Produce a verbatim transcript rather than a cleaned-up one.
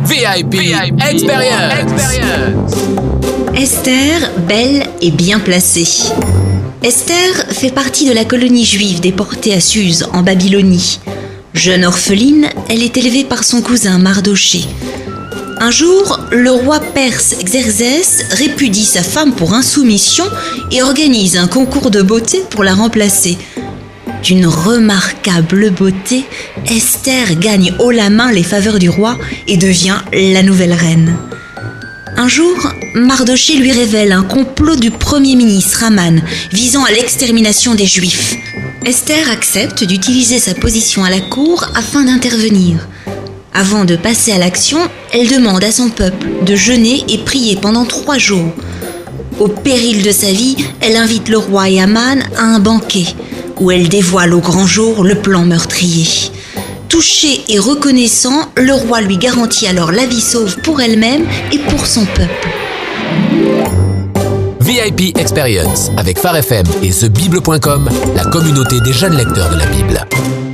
V I P, V I P Experience. Experience. Esther, belle et bien placée. Esther fait partie de la colonie juive déportée à Suse, en Babylonie. Jeune orpheline, elle est élevée par son cousin Mardoché. Un jour, le roi perse Xerxès répudie sa femme pour insoumission et organise un concours de beauté pour la remplacer. D'une remarquable beauté, Esther gagne haut la main les faveurs du roi et devient la nouvelle reine. Un jour, Mardoché lui révèle un complot du premier ministre Aman visant à l'extermination des Juifs. Esther accepte d'utiliser sa position à la cour afin d'intervenir. Avant de passer à l'action, elle demande à son peuple de jeûner et prier pendant trois jours. Au péril de sa vie, elle invite le roi et Aman à un banquet où elle dévoile au grand jour le plan meurtrier. Touché et reconnaissant, le roi lui garantit alors la vie sauve pour elle-même et pour son peuple. V I P Experience avec Phare F M et The Bible point com, la communauté des jeunes lecteurs de la Bible.